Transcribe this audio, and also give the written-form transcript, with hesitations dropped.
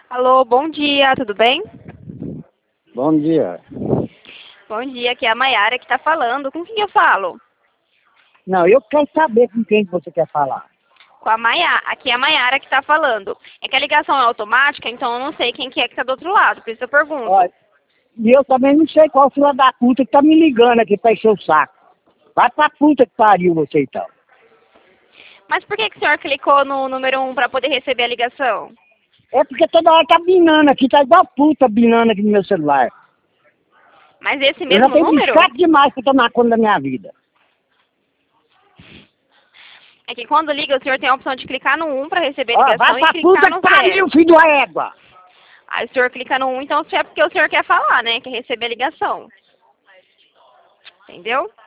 Alô, bom dia, tudo bem? Bom dia. Bom dia, aqui é a Maiara que está falando. Com quem eu falo? Não, eu quero saber com quem que você quer falar. Com a Maiara. Aqui é a Maiara que está falando. É que a ligação é automática, então eu não sei quem que é que está do outro lado, por isso eu pergunto. Olha, e eu também não sei qual filha da puta que tá me ligando aqui pra encher o saco. Vai pra puta que pariu você então. Mas por que que o senhor clicou no número 1 para poder receber a ligação? É porque toda hora tá binando aqui, tá igual puta binando aqui no meu celular. Mas esse Eu já mesmo tenho número? biscate demais pra tomar conta da minha vida. É que quando liga, o senhor tem a opção de clicar no 1 para receber a Ó, vai ligação e pra clicar puta que no pariu, 0. filho da égua. Aí o senhor clica no 1, então é porque o senhor quer falar, né? Quer receber a ligação. Entendeu?